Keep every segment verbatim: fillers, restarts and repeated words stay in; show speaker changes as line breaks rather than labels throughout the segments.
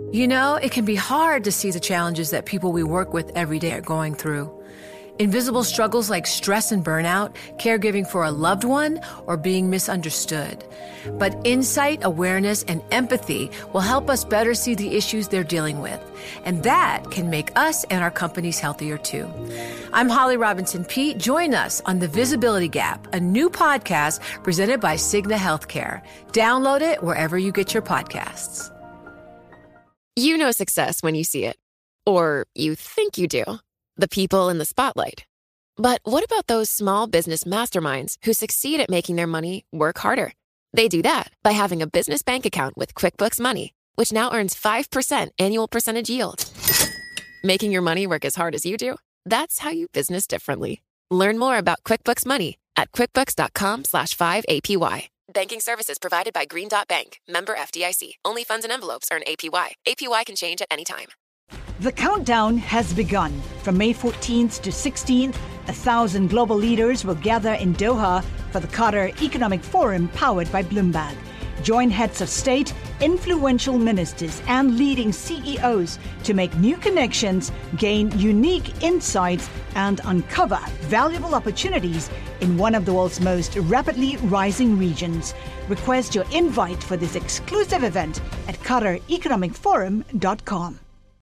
You know, it can be hard to see the challenges that people we work with every day are going through. Invisible struggles like stress and burnout, caregiving for a loved one, or being misunderstood. But insight, awareness, and empathy will help us better see the issues they're dealing with. And that can make us and our companies healthier too. I'm Holly Robinson Peete. Join us on The Visibility Gap, a new podcast presented by Cigna Healthcare. Download it wherever you get your podcasts.
You know success when you see it. Or you think you do. The people in the spotlight. But what about those small business masterminds who succeed at making their money work harder? They do that by having a business bank account with QuickBooks Money, which now earns five percent annual percentage yield. Making your money work as hard as you do? That's how you business differently. Learn more about QuickBooks Money at quickbooks.com slash 5APY. Banking services provided by Green Dot Bank. Member F D I C. Only funds and envelopes earn A P Y. A P Y can change at any time.
The countdown has begun. From May fourteenth to sixteenth, a thousand global leaders will gather in Doha for the Qatar Economic Forum powered by Bloomberg. Join heads of state, influential ministers, and leading C E Os to make new connections, gain unique insights, and uncover valuable opportunities in one of the world's most rapidly rising regions. Request your invite for this exclusive event at qatar economic forum dot com.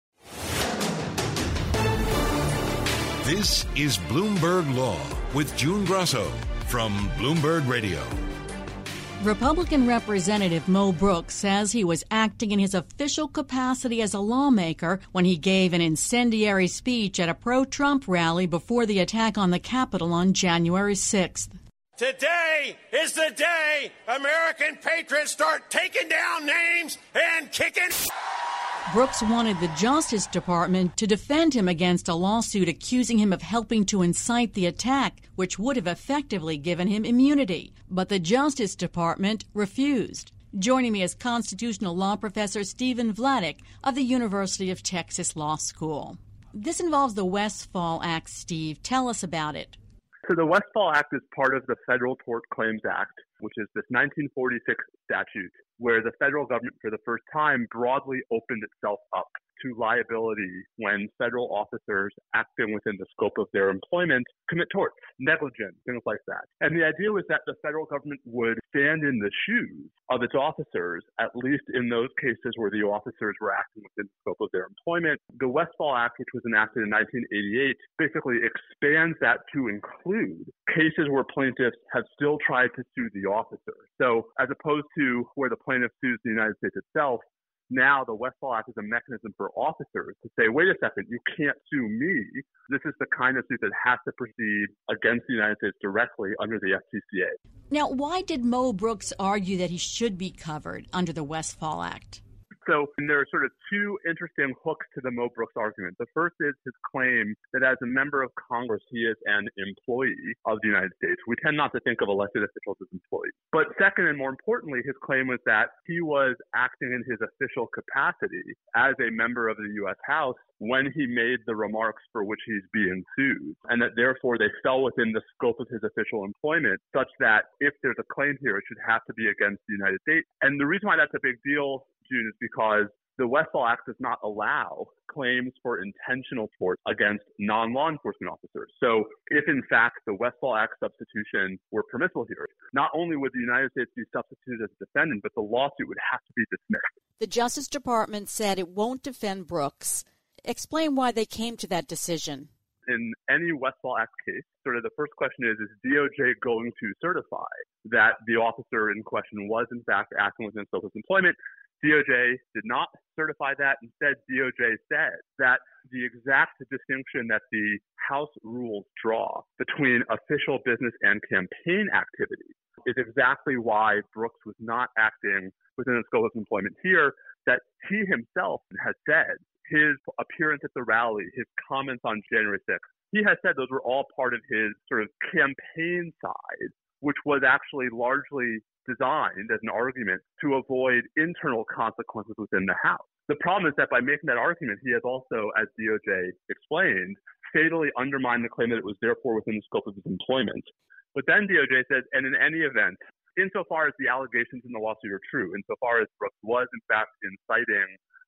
This is Bloomberg Law with June Grasso from Bloomberg Radio.
Republican Representative Mo Brooks says he was acting in his official capacity as a lawmaker when he gave an incendiary speech at a pro-Trump rally before the attack on the Capitol on January sixth.
Today is the day American patriots start taking down names and kicking.
Brooks wanted the Justice Department to defend him against a lawsuit accusing him of helping to incite the attack, which would have effectively given him immunity. But the Justice Department refused. Joining me is constitutional law professor Stephen Vladeck of the University of Texas Law School. This involves the Westfall Act, Steve. Tell us about it.
So the Westfall Act is part of the Federal Tort Claims Act, which is this nineteen forty-six statute where the federal government for the first time broadly opened itself up to liability when federal officers acting within the scope of their employment commit torts, negligence, things like that. And the idea was that the federal government would stand in the shoes of its officers, at least in those cases where the officers were acting within the scope of their employment. The Westfall Act, which was enacted in nineteen eighty-eight, basically expands that to include cases where plaintiffs have still tried to sue the officer. So as opposed to where the plaintiff sues the United States itself, now the Westfall Act is a mechanism for officers to say, wait a second, you can't sue me. This is the kind of suit that has to proceed against the United States directly under the F T C A.
Now, why did Mo Brooks argue that he should be covered under the Westfall Act?
So there are sort of two interesting hooks to the Mo Brooks argument. The first is his claim that as a member of Congress, he is an employee of the United States. We tend not to think of elected officials as employees. But second, and more importantly, his claim was that he was acting in his official capacity as a member of the U S House when he made the remarks for which he's being sued, and that therefore they fell within the scope of his official employment, such that if there's a claim here, it should have to be against the United States. And the reason why that's a big deal, June, is because the Westfall Act does not allow claims for intentional tort against non-law enforcement officers. So if, in fact, the Westfall Act substitution were permissible here, not only would the United States be substituted as a defendant, but the lawsuit would have to be dismissed.
The Justice Department said it won't defend Brooks. Explain why they came to that decision.
In any Westfall Act case, sort of the first question is, is D O J going to certify that the officer in question was, in fact, acting within the scope of employment? D O J did not certify that. Instead, D O J said that the exact distinction that the House rules draw between official business and campaign activity is exactly why Brooks was not acting within the scope of employment here, that he himself has said his appearance at the rally, his comments on January sixth, he has said those were all part of his sort of campaign side, which was actually largely designed as an argument to avoid internal consequences within the House. The problem is that by making that argument, he has also, as D O J explained, fatally undermined the claim that it was therefore within the scope of his employment. But then D O J says, and in any event, insofar as the allegations in the lawsuit are true, insofar as Brooks was in fact inciting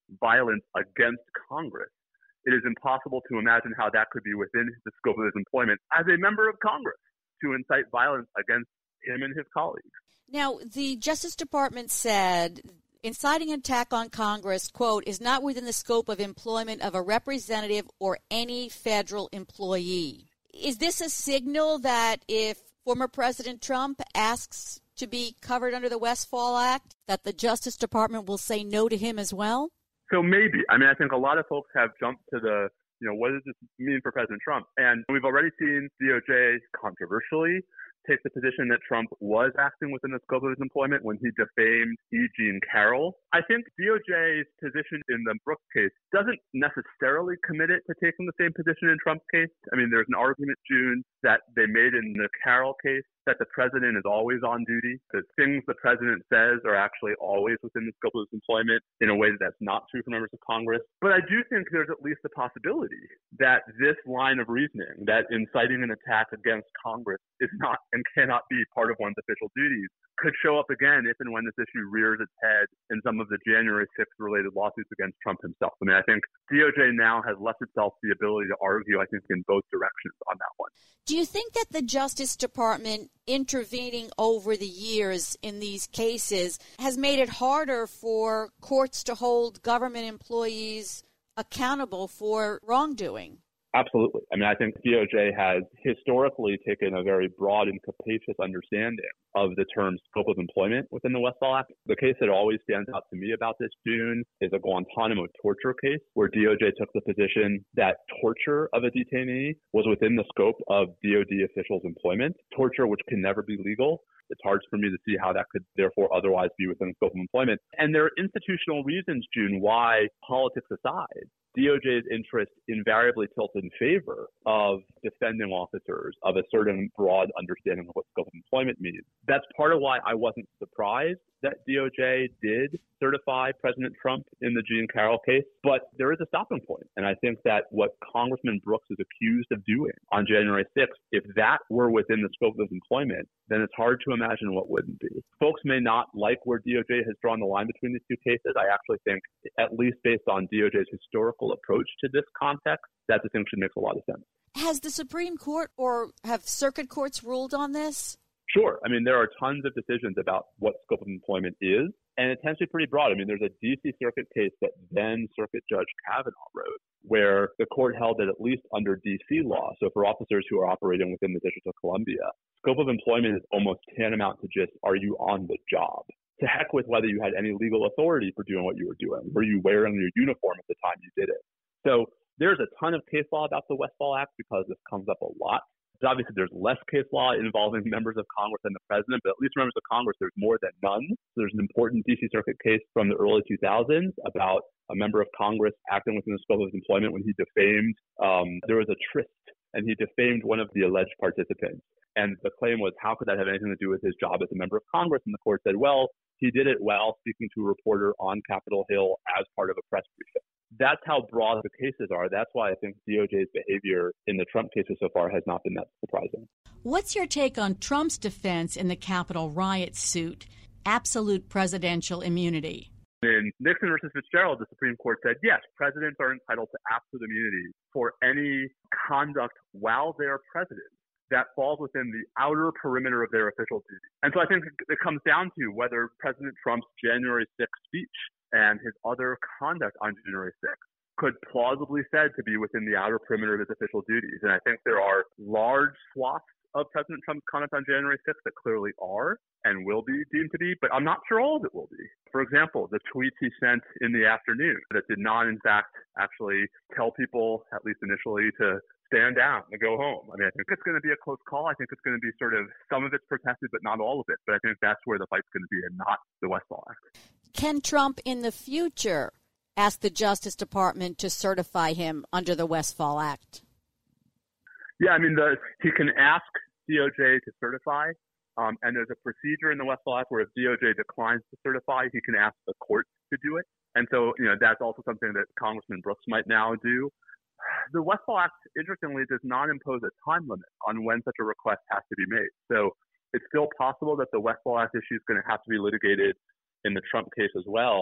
violence against Congress, it is impossible to imagine how that could be within the scope of his employment as a member of Congress to incite violence against him and his colleagues.
Now, the Justice Department said inciting an attack on Congress, quote, is not within the scope of employment of a representative or any federal employee. Is this a signal that if former President Trump asks to be covered under the Westfall Act, that the Justice Department will say no to him as well?
So maybe. I mean, I think a lot of folks have jumped to the, you know, what does this mean for President Trump? And we've already seen D O J controversially take the position that Trump was acting within the scope of his employment when he defamed E. Jean Carroll. I think D O J's position in the Brooks case doesn't necessarily commit it to taking the same position in Trump's case. I mean, there's an argument, June, that they made in the Carroll case that the president is always on duty, that things the president says are actually always within the scope of his employment in a way that that's not true for members of Congress. But I do think there's at least a possibility that this line of reasoning, that inciting an attack against Congress is not and cannot be part of one's official duties, could show up again if and when this issue rears its head in some of the January sixth related lawsuits against Trump himself. I mean, I think D O J now has left itself the ability to argue, I think, in both directions on that one.
Do you think that the Justice Department intervening over the years in these cases has made it harder for courts to hold government employees accountable for wrongdoing?
Absolutely. I mean, I think D O J has historically taken a very broad and capacious understanding of the term scope of employment within the Westfall Act. The case that always stands out to me about this, June, is a Guantanamo torture case where D O J took the position that torture of a detainee was within the scope of D O D officials' employment, torture which can never be legal. It's hard for me to see how that could therefore otherwise be within the scope of employment. And there are institutional reasons, June, why, politics aside, D O J's interest invariably tilts in favor of defending officers of a certain broad understanding of what scope of employment means. That's part of why I wasn't surprised that D O J did certify President Trump in the Jean Carroll case, but there is a stopping point. And I think that what Congressman Brooks is accused of doing on January sixth, if that were within the scope of his employment, then it's hard to imagine what wouldn't be. Folks may not like where D O J has drawn the line between these two cases. I actually think, at least based on D O J's historical approach to this context, that distinction makes a lot of sense.
Has the Supreme Court or have circuit courts ruled on this?
Sure. I mean, there are tons of decisions about what scope of employment is, and it tends to be pretty broad. I mean, there's a D C Circuit case that then Circuit Judge Kavanaugh wrote, where the court held that at least under D C law, so for officers who are operating within the District of Columbia, scope of employment is almost tantamount to just, are you on the job? To heck with whether you had any legal authority for doing what you were doing. Were you wearing your uniform at the time you did it? So there's a ton of case law about the Westfall Act because this comes up a lot. Obviously, there's less case law involving members of Congress than the president, but at least members of Congress, there's more than none. So there's an important D C Circuit case from the early two thousands about a member of Congress acting within the scope of his employment when he defamed. Um, there was a tryst, and he defamed one of the alleged participants. And the claim was, how could that have anything to do with his job as a member of Congress? And the court said, well, he did it while speaking to a reporter on Capitol Hill as part of a press briefing. That's how broad the cases are. That's why I think D O J's behavior in the Trump cases so far has not been that surprising.
What's your take on Trump's defense in the Capitol riot suit, absolute presidential immunity?
In Nixon versus Fitzgerald, the Supreme Court said, yes, presidents are entitled to absolute immunity for any conduct while they're president that falls within the outer perimeter of their official duty. And so I think it comes down to whether President Trump's January sixth speech and his other conduct on January sixth could plausibly said to be within the outer perimeter of his official duties. And I think there are large swaths of President Trump's conduct on January sixth that clearly are and will be deemed to be, but I'm not sure all of it will be. For example, the tweets he sent in the afternoon that did not, in fact, actually tell people, at least initially, to stand down and go home. I mean, I think it's going to be a close call. I think it's going to be sort of some of it's protested, but not all of it. But I think that's where the fight's going to be and not the Westfall Act.
Can Trump in the future ask the Justice Department to certify him under the Westfall Act?
Yeah, I mean, the, he can ask D O J to certify, um, and there's a procedure in the Westfall Act where if D O J declines to certify, he can ask the court to do it. And so, you know, that's also something that Congressman Brooks might now do. The Westfall Act, interestingly, does not impose a time limit on when such a request has to be made. So it's still possible that the Westfall Act issue is going to have to be litigated in the Trump case as well.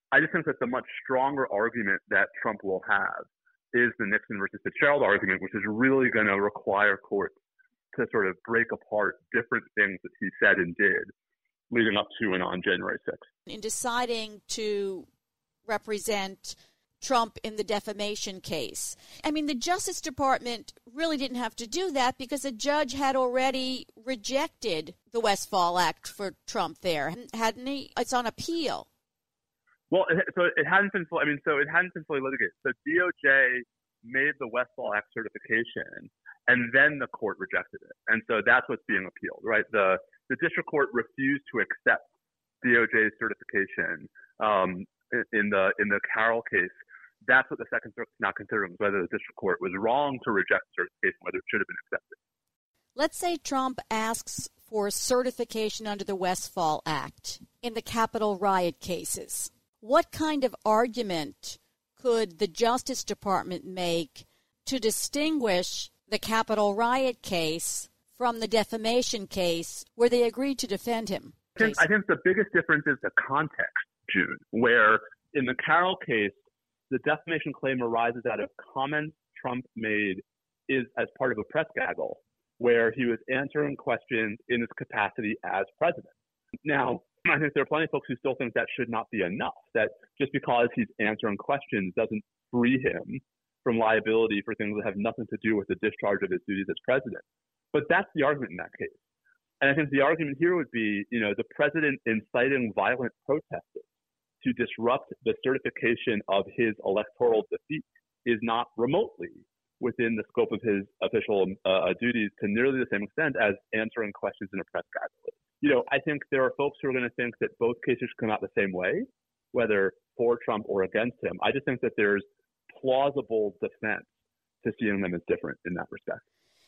I just think that the much stronger argument that Trump will have is the Nixon versus Fitzgerald argument, which is really going to require courts to sort of break apart different things that he said and did leading up to and on January sixth.
In deciding to represent Trump in the defamation case, I mean, the Justice Department really didn't have to do that because a judge had already rejected the Westfall Act for Trump there, hadn't he? It's on appeal.
Well, so it hadn't been fully, I mean, so it hadn't been fully litigated. So D O J made the Westfall Act certification, and then the court rejected it. And so that's what's being appealed, right? The the district court refused to accept D O J's certification um, in the in the Carroll case. That's what the Second Circuit is now considering, whether the district court was wrong to reject the certification, whether it should have been accepted.
Let's say Trump asks for certification under the Westfall Act in the Capitol riot cases. What kind of argument could the Justice Department make to distinguish the Capitol riot case from the defamation case where they agreed to defend him?
I think, I think the biggest difference is the context, June, where in the Carroll case, the defamation claim arises out of comments Trump made is as part of a press gaggle where he was answering questions in his capacity as president. Now, I think there are plenty of folks who still think that should not be enough, that just because he's answering questions doesn't free him from liability for things that have nothing to do with the discharge of his duties as president. But that's the argument in that case. And I think the argument here would be, you know, the president inciting violent protesters to disrupt the certification of his electoral defeat is not remotely within the scope of his official uh, duties to nearly the same extent as answering questions in a press gaggle. You know, I think there are folks who are going to think that both cases should come out the same way, whether for Trump or against him. I just think that there's plausible defense to seeing them as different in that respect.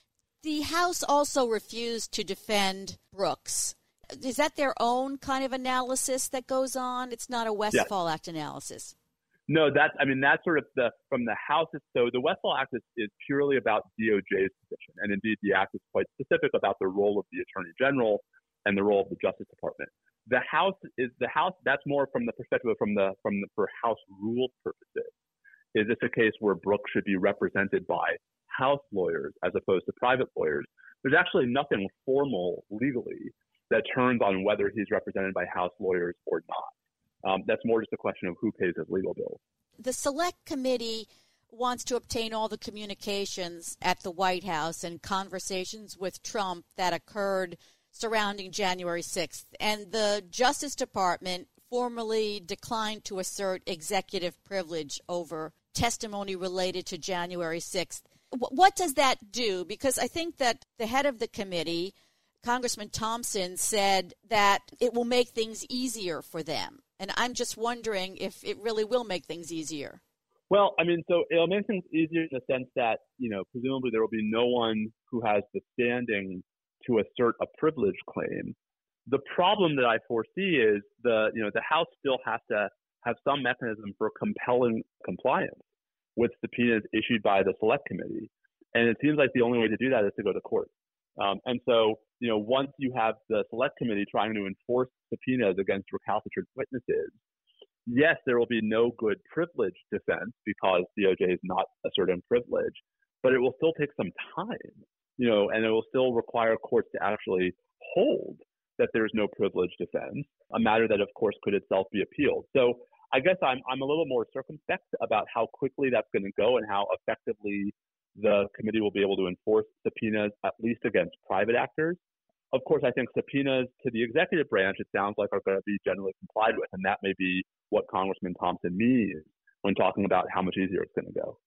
The House also refused to defend Brooks. Is that their own kind of analysis that goes on? It's not a Westfall yes. Act analysis.
No, that's, I mean, that's sort of the, from the House. So the Westfall Act is, is purely about D O J's position. And indeed, the Act is quite specific about the role of the Attorney General and the role of the Justice Department. The House is the House. That's more from the perspective of from the, from the, for House rule purposes. Is this a case where Brooks should be represented by House lawyers as opposed to private lawyers? There's actually nothing formal legally that turns on whether he's represented by House lawyers or not. Um, that's more just a question of who pays his legal bills.
The Select Committee wants to obtain all the communications at the White House and conversations with Trump that occurred surrounding January sixth. And the Justice Department formally declined to assert executive privilege over testimony related to January sixth. What does that do? Because I think that the head of the committee, Congressman Thompson, said that it will make things easier for them. And I'm just wondering if it really will make things easier.
Well, I mean, so it'll make things easier in the sense that, you know, presumably there will be no one who has the standing to assert a privilege claim. The problem that I foresee is the, you know, the House still has to have some mechanism for compelling compliance with subpoenas issued by the Select Committee. And it seems like the only way to do that is to go to court. Um, and so, you know, once you have the Select Committee trying to enforce subpoenas against recalcitrant witnesses, yes, there will be no good privilege defense because D O J is not asserting privilege, but it will still take some time, you know, and it will still require courts to actually hold that there's no privilege defense, a matter that, of course, could itself be appealed. So I guess I'm I'm a little more circumspect about how quickly that's going to go and how effectively the committee will be able to enforce subpoenas, at least against private actors. Of course, I think subpoenas to the executive branch, it sounds like, are going to be generally complied with, and that may be what Congressman Thompson means when talking about how much easier it's going to go.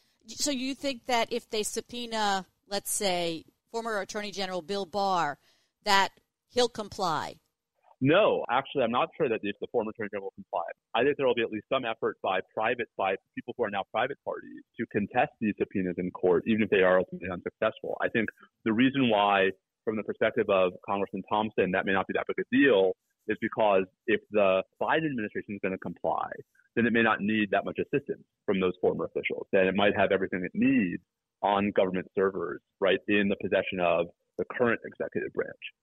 So you think that if they subpoena, let's say, former Attorney General Bill Barr, that he'll comply?
No, actually, I'm not sure that the, the former Attorney General will comply. I think there will be at least some effort by private, by people who are now private parties to contest these subpoenas in court, even if they are ultimately unsuccessful. I think the reason why, from the perspective of Congressman Thompson, that may not be that big a deal is because if the Biden administration is going to comply, then it may not need that much assistance from those former officials. Then it might have everything it needs on government servers, right, in the possession of the current executive branch.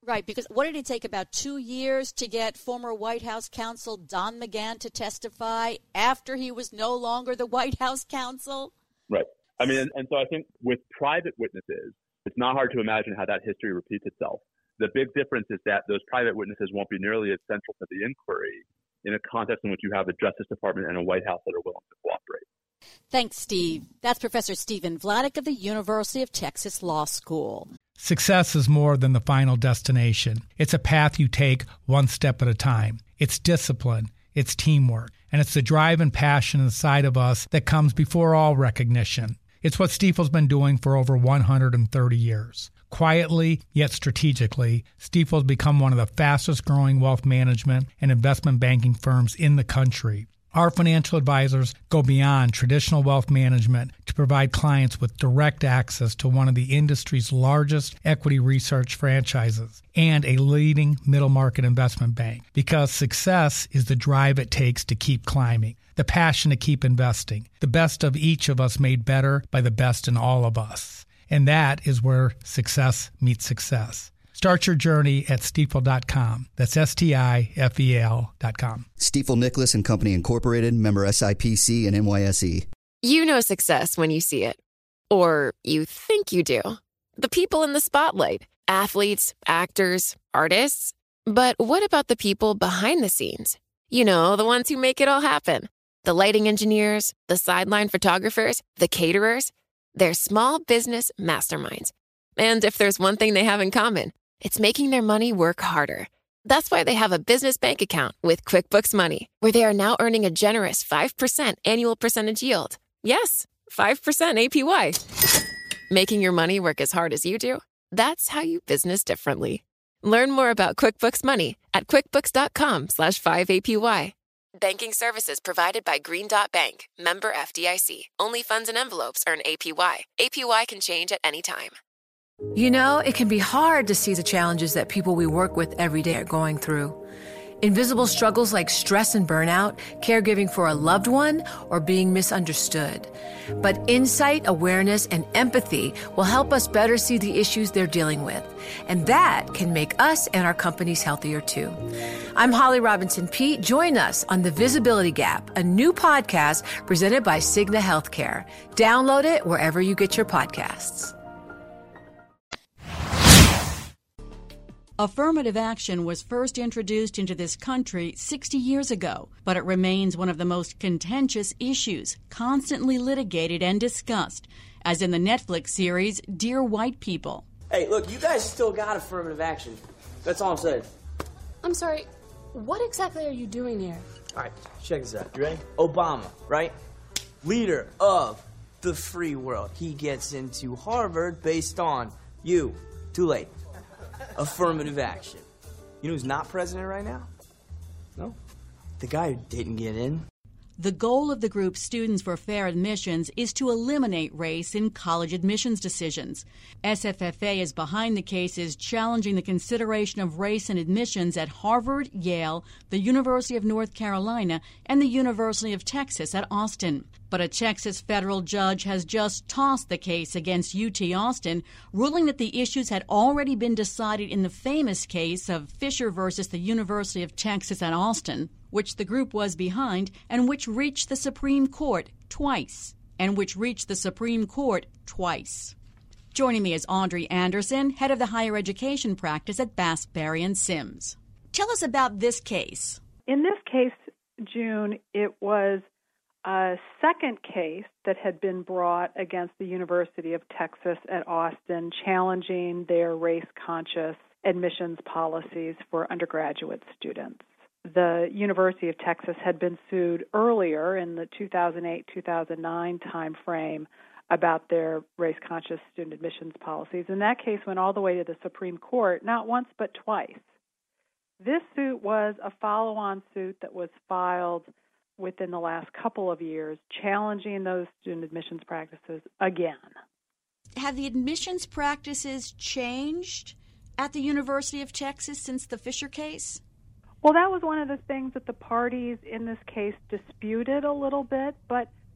Right, because what did it take, about two years to get former White House counsel Don McGahn to testify after he was no longer the White House counsel?
Right. I mean, and, and so I think with private witnesses, it's not hard to imagine how that history repeats itself. The big difference is that those private witnesses won't be nearly as central to the inquiry in a context in which you have a Justice Department and a White House that are willing to cooperate.
Thanks, Steve. That's Professor Stephen Vladeck of the University of Texas Law School.
Success is more than the final destination. It's a path you take one step at a time. It's discipline, it's teamwork, and it's the drive and passion inside of us that comes before all recognition. It's what Stifel's been doing for over one hundred thirty years. Quietly, yet strategically, Stifel's become one of the fastest growing wealth management and investment banking firms in the country. Our financial advisors go beyond traditional wealth management to provide clients with direct access to one of the industry's largest equity research franchises and a leading middle market investment bank, because success is the drive it takes to keep climbing, the passion to keep investing, the best of each of us made better by the best in all of us. And that is where success meets success. Start your journey at stifel dot com. That's S T I F E L dot com.
Stifel Nicholas and Company Incorporated, member S I P C and N Y S E.
You know success when you see it. Or you think you do. The people in the spotlight. Athletes, actors, artists. But what about the people behind the scenes? You know, the ones who make it all happen. The lighting engineers, the sideline photographers, the caterers. They're small business masterminds. And if there's one thing they have in common, it's making their money work harder. That's why they have a business bank account with QuickBooks Money, where they are now earning a generous five percent annual percentage yield. Yes, five percent A P Y. Making your money work as hard as you do? That's how you business differently. Learn more about QuickBooks Money at quickbooks.com slash 5APY. Banking services provided by Green Dot Bank, member F D I C. Only funds and envelopes earn A P Y. A P Y can change at any time.
You know, it can be hard to see the challenges that people we work with every day are going through. Invisible struggles like stress and burnout, caregiving for a loved one, or being misunderstood. But insight, awareness, and empathy will help us better see the issues they're dealing with. And that can make us and our companies healthier too. I'm Holly Robinson Peete. Join us on The Visibility Gap, a new podcast presented by Cigna Healthcare. Download it wherever you get your podcasts.
Affirmative action was first introduced into this country sixty years ago, but it remains one of the most contentious issues, constantly litigated and discussed, as in the Netflix series Dear White People.
Hey, look, you guys still got affirmative action. That's all I'm saying.
I'm sorry, what exactly are you doing here?
All right, check this out. You ready? Obama, right? Leader of the free world. He gets into Harvard based on you. Too late. Affirmative action. You know who's not president right now? No? The guy who didn't get in.
The goal of the group Students for Fair Admissions is to eliminate race in college admissions decisions. S F F A is behind the cases challenging the consideration of race in admissions at Harvard, Yale, the University of North Carolina, and the University of Texas at Austin. But a Texas federal judge has just tossed the case against U T Austin, ruling that the issues had already been decided in the famous case of Fisher versus the University of Texas at Austin, which the group was behind and which reached the Supreme Court twice, and which reached the Supreme Court twice. Joining me is Audrey Anderson, head of the higher education practice at Bass, Berry and Sims. Tell us about this case.
In this case, June, it was a second case that had been brought against the University of Texas at Austin, challenging their race-conscious admissions policies for undergraduate students. The University of Texas had been sued earlier in the two thousand eight two thousand nine time frame about their race-conscious student admissions policies, and that case went all the way to the Supreme Court, not once but twice. This suit was a follow-on suit that was filed within the last couple of years, challenging those student admissions practices again.
Have the admissions practices changed at the University of Texas since the Fisher case?
Well, that was one of the things that the parties in this case disputed a little bit, but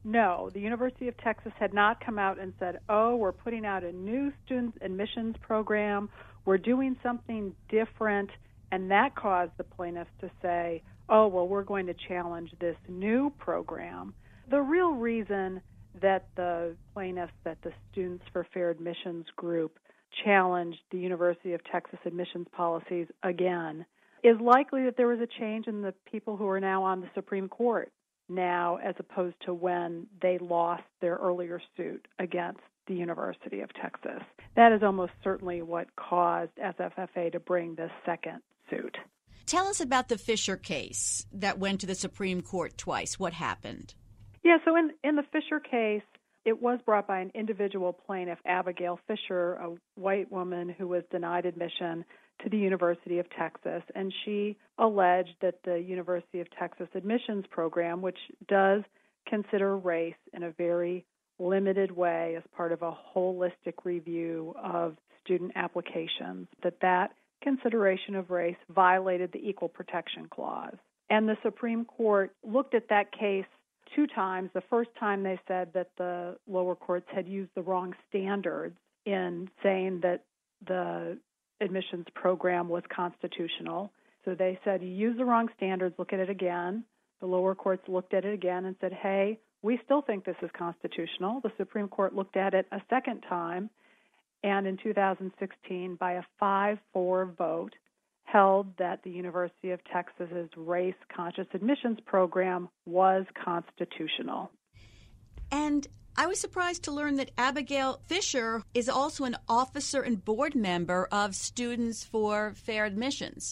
No, the University of Texas had not come out and said, oh, we're putting out a new student admissions program, we're doing something different, and that caused the plaintiffs to say, oh, well, we're going to challenge this new program. The real reason that the plaintiffs, that the Students for Fair Admissions group challenged the University of Texas admissions policies again is likely that there was a change in the people who are now on the Supreme Court now as opposed to when they lost their earlier suit against the University of Texas. That is almost certainly what caused S F F A to bring this second suit.
Tell us about the Fisher case that went to the Supreme Court twice. What happened?
Yeah, so in, in the Fisher case, it was brought by an individual plaintiff, Abigail Fisher, a white woman who was denied admission to the University of Texas, and she alleged that the University of Texas admissions program, which does consider race in a very limited way as part of a holistic review of student applications, that that consideration of race violated the Equal Protection Clause. And the Supreme Court looked at that case two times. The first time they said that the lower courts had used the wrong standards in saying that the admissions program was constitutional. So they said, you use the wrong standards, look at it again. The lower courts looked at it again and said, hey, we still think this is constitutional. The Supreme Court looked at it a second time, and in two thousand sixteen, by a five four vote, held that the University of Texas's race-conscious admissions program was constitutional.
And I was surprised to learn that Abigail Fisher is also an officer and board member of Students for Fair Admissions.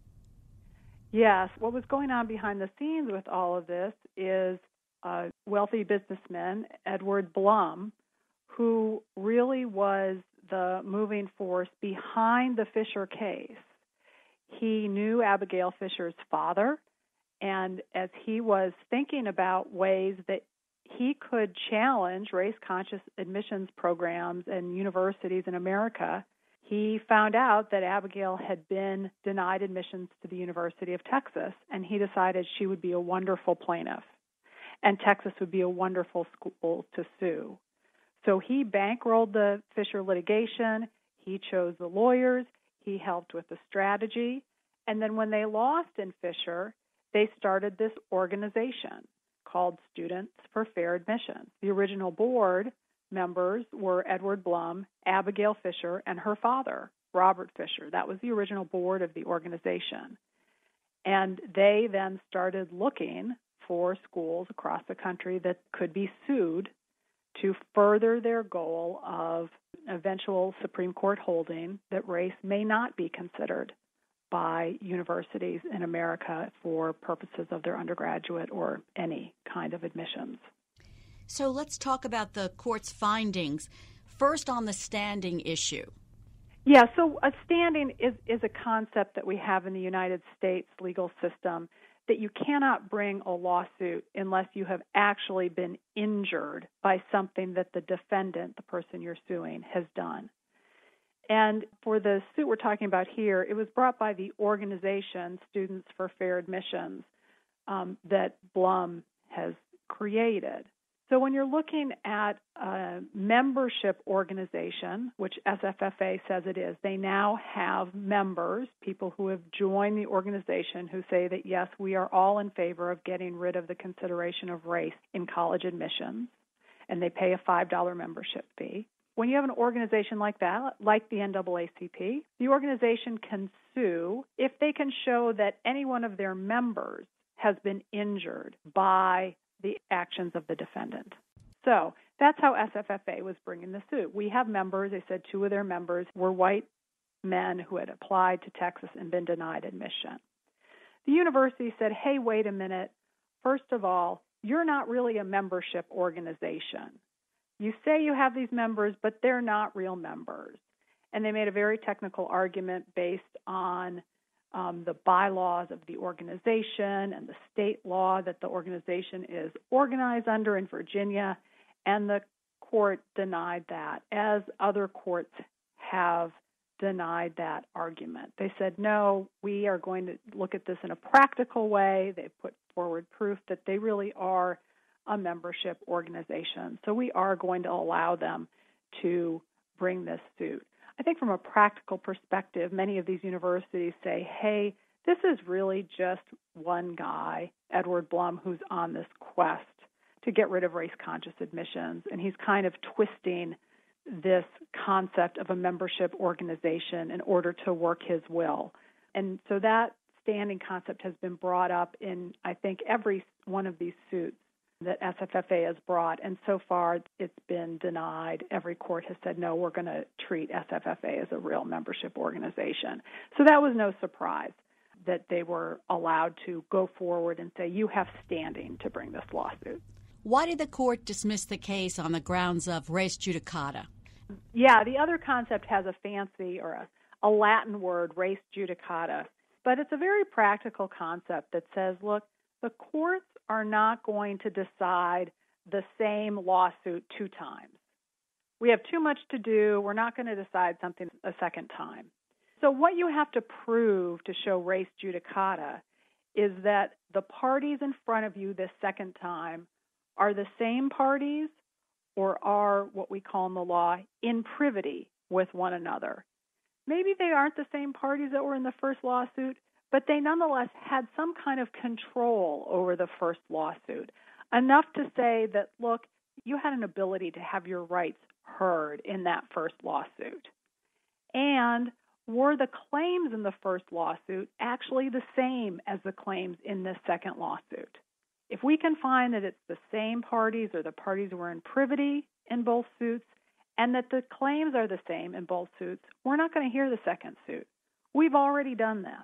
Yes. What was going on behind the scenes with all of this is a wealthy businessman, Edward Blum, who really was the moving force behind the Fisher case. He knew Abigail Fisher's father, and as he was thinking about ways that he could challenge race-conscious admissions programs and universities in America, he found out that Abigail had been denied admissions to the University of Texas, and he decided she would be a wonderful plaintiff, and Texas would be a wonderful school to sue. So he bankrolled the Fisher litigation, he chose the lawyers, he helped with the strategy, and then when they lost in Fisher, they started this organization called Students for Fair Admissions. The original board members were Edward Blum, Abigail Fisher, and her father, Robert Fisher. That was the original board of the organization. And they then started looking for schools across the country that could be sued to further their goal of eventual Supreme Court holding that race may not be considered by universities in America for purposes of their undergraduate or any kind of admissions.
So let's talk about the court's findings. First, on the standing issue.
Yeah, so a standing is, is a concept that we have in the United States legal system, that you cannot bring a lawsuit unless you have actually been injured by something that the defendant, the person you're suing, has done. And for the suit we're talking about here, it was brought by the organization Students for Fair Admissions um, that Blum has created. So when you're looking at a membership organization, which S F F A says it is, they now have members, people who have joined the organization who say that, yes, we are all in favor of getting rid of the consideration of race in college admissions, and they pay a five dollars membership fee. When you have an organization like that, like the N double A C P, the organization can sue if they can show that any one of their members has been injured by the actions of the defendant. So that's how S F F A was bringing the suit. We have members, they said two of their members were white men who had applied to Texas and been denied admission. The university said, hey, wait a minute. First of all, you're not really a membership organization. You say you have these members, but they're not real members. And they made a very technical argument based on um, the bylaws of the organization and the state law that the organization is organized under in Virginia, and the court denied that, as other courts have denied that argument. They said, no, we are going to look at this in a practical way. They put forward proof that they really are a membership organization. So we are going to allow them to bring this suit. I think from a practical perspective, many of these universities say, hey, this is really just one guy, Edward Blum, who's on this quest to get rid of race-conscious admissions, and he's kind of twisting this concept of a membership organization in order to work his will. And so that standing concept has been brought up in, I think, every one of these suits that S F F A has brought, and so far it's been denied. Every court has said, no, we're going to treat S F F A as a real membership organization. So that was no surprise that they were allowed to go forward and say, you have standing to bring this lawsuit.
Why did the court dismiss the case on the grounds of res judicata?
Yeah, the other concept has a fancy or a, a Latin word, res judicata, but it's a very practical concept that says, look, the courts are not going to decide the same lawsuit two times. We have too much to do. We're not going to decide something a second time. So what you have to prove to show res judicata is that the parties in front of you this second time are the same parties or are what we call in the law in privity with one another. Maybe they aren't the same parties that were in the first lawsuit, but they nonetheless had some kind of control over the first lawsuit, enough to say that, look, you had an ability to have your rights heard in that first lawsuit. And were the claims in the first lawsuit actually the same as the claims in this second lawsuit? If we can find that it's the same parties or the parties were in privity in both suits and that the claims are the same in both suits, we're not going to hear the second suit. We've already done this.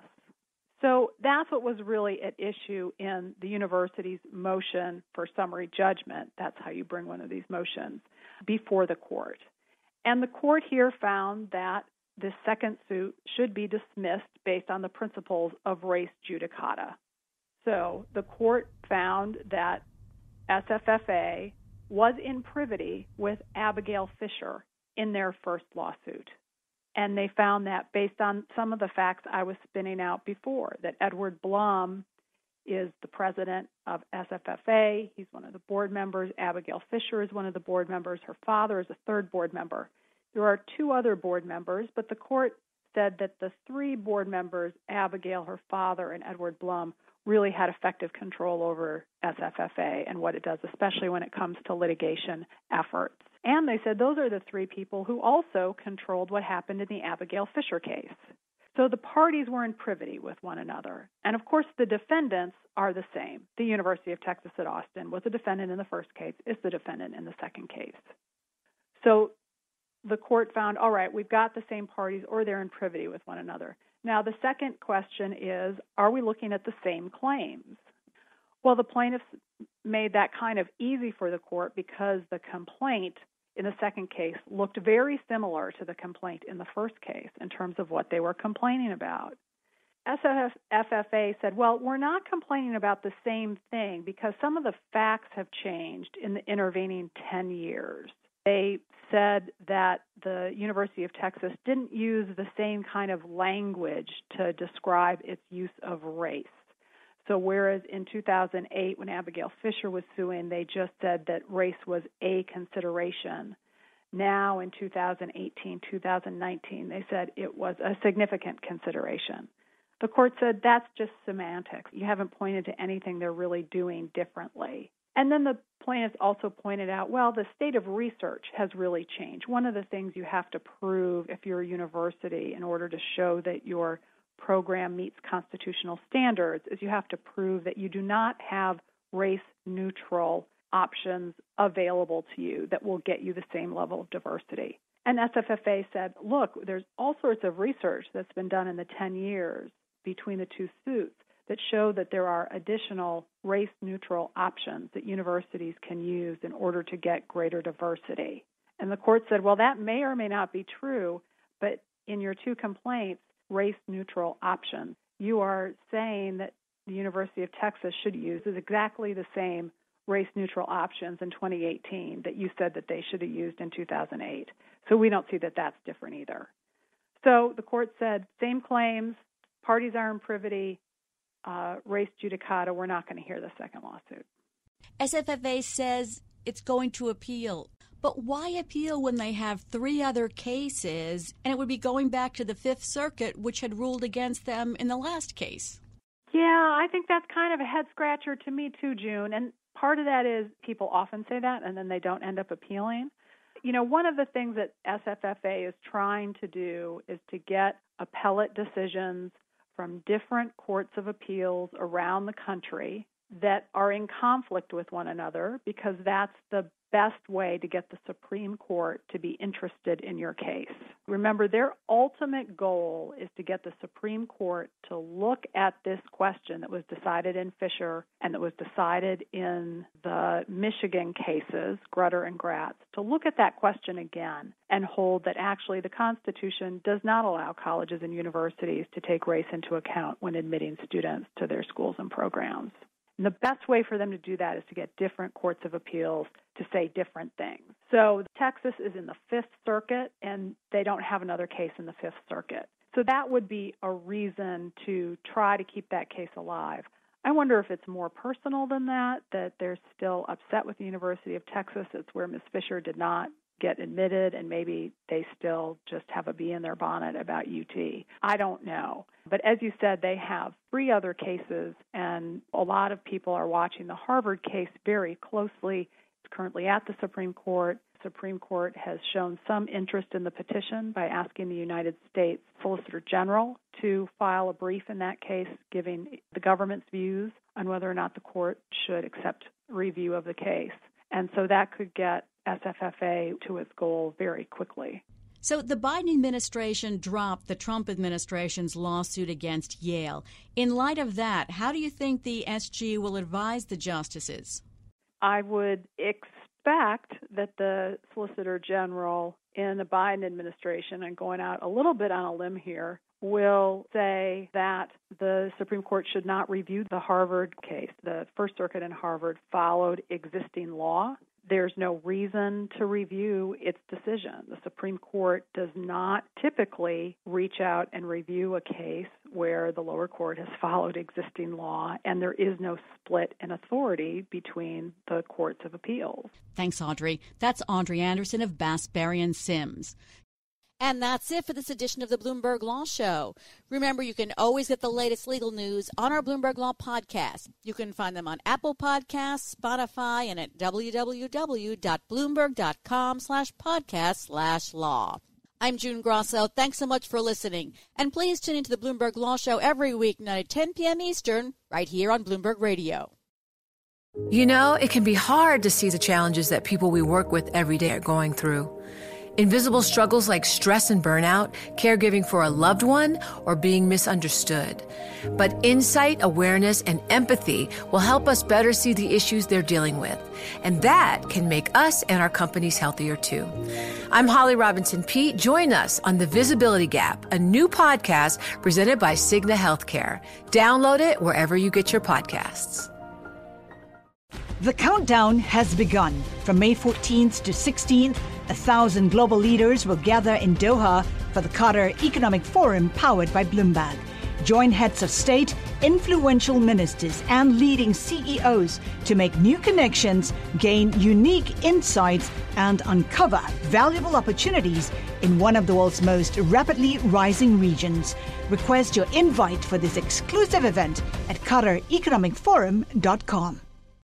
So that's what was really at issue in the university's motion for summary judgment. That's how you bring one of these motions before the court. And the court here found that this second suit should be dismissed based on the principles of res judicata. So the court found that S F F A was in privity with Abigail Fisher in their first lawsuit. And they found that based on some of the facts I was spinning out before, that Edward Blum is the president of S F F A. He's one of the board members. Abigail Fisher is one of the board members. Her father is a third board member. There are two other board members, but the court said that the three board members, Abigail, her father, and Edward Blum, really had effective control over S F F A and what it does, especially when it comes to litigation efforts. And they said those are the three people who also controlled what happened in the Abigail Fisher case. So the parties were in privity with one another. And of course, the defendants are the same. The University of Texas at Austin was a defendant in the first case, is the defendant in the second case. So the court found, all right, we've got the same parties or they're in privity with one another. Now, the second question is, are we looking at the same claims? Well, the plaintiffs made that kind of easy for the court because the complaint in the second case looked very similar to the complaint in the first case in terms of what they were complaining about. S F F A said, well, we're not complaining about the same thing because some of the facts have changed in the intervening ten years. They said that the University of Texas didn't use the same kind of language to describe its use of race. So whereas in two thousand eight, when Abigail Fisher was suing, they just said that race was a consideration. Now in two thousand eighteen, two thousand nineteen, they said it was a significant consideration. The court said that's just semantics. You haven't pointed to anything they're really doing differently. And then the plaintiffs also pointed out, well, the state of research has really changed. One of the things you have to prove if you're a university in order to show that your program meets constitutional standards is you have to prove that you do not have race-neutral options available to you that will get you the same level of diversity. And S F F A said, look, there's all sorts of research that's been done in the ten years between the two suits that show that there are additional race-neutral options that universities can use in order to get greater diversity. And the court said, well, that may or may not be true, but in your two complaints, race-neutral options, you are saying that the University of Texas should use is exactly the same race-neutral options in twenty eighteen that you said that they should have used in two thousand eight. So we don't see that that's different either. So the court said, same claims, parties are in privity, uh, race judicata, we're not going to hear the second lawsuit.
S F F A says it's going to appeal. But why appeal when they have three other cases, and it would be going back to the Fifth Circuit, which had ruled against them in the last case?
Yeah, I think that's kind of a head-scratcher to me too, June. And part of that is people often say that, and then they don't end up appealing. You know, one of the things that S F F A is trying to do is to get appellate decisions from different courts of appeals around the country that are in conflict with one another, because that's the best way to get the Supreme Court to be interested in your case. Remember, their ultimate goal is to get the Supreme Court to look at this question that was decided in Fisher and that was decided in the Michigan cases, Grutter and Gratz, to look at that question again and hold that actually the Constitution does not allow colleges and universities to take race into account when admitting students to their schools and programs. And the best way for them to do that is to get different courts of appeals to say different things. So Texas is in the Fifth Circuit, and they don't have another case in the Fifth Circuit. So that would be a reason to try to keep that case alive. I wonder if it's more personal than that, that they're still upset with the University of Texas. It's where Miz Fisher did not get admitted, and maybe they still just have a bee in their bonnet about U T. I don't know. But as you said, they have three other cases, and a lot of people are watching the Harvard case very closely. It's currently at the Supreme Court. The Supreme Court has shown some interest in the petition by asking the United States Solicitor General to file a brief in that case, giving the government's views on whether or not the court should accept review of the case. And so that could get S F F A to its goal very quickly.
So the Biden administration dropped the Trump administration's lawsuit against Yale. In light of that, how do you think the S G will advise the justices?
I would expect that the Solicitor General in the Biden administration, and going out a little bit on a limb here, will say that the Supreme Court should not review the Harvard case. The First Circuit in Harvard followed existing law. There's no reason to review its decision. The Supreme Court does not typically reach out and review a case where the lower court has followed existing law, and there is no split in authority between the courts of appeals.
Thanks, Audrey. That's Audrey Anderson of Bass, Berry and Sims.
And that's it for this edition of the Bloomberg Law Show. Remember, you can always get the latest legal news on our Bloomberg Law podcast. You can find them on Apple Podcasts, Spotify, and at www.bloomberg.com slash podcast slash law. I'm June Grosso. Thanks so much for listening. And please tune into the Bloomberg Law Show every weeknight at ten p.m. Eastern, right here on Bloomberg Radio.
You know, it can be hard to see the challenges that people we work with every day are going through. Invisible struggles like stress and burnout, caregiving for a loved one, or being misunderstood. But insight, awareness, and empathy will help us better see the issues they're dealing with. And that can make us and our companies healthier too. I'm Holly Robinson Peete. Join us on The Visibility Gap, a new podcast presented by Cigna Healthcare. Download it wherever you get your podcasts.
The countdown has begun. From May fourteenth to sixteenth, a thousand global leaders will gather in Doha for the Qatar Economic Forum powered by Bloomberg. Join heads of state, influential ministers, and leading C E Os to make new connections, gain unique insights, and uncover valuable opportunities in one of the world's most rapidly rising regions. Request your invite for this exclusive event at qatar economic forum dot com.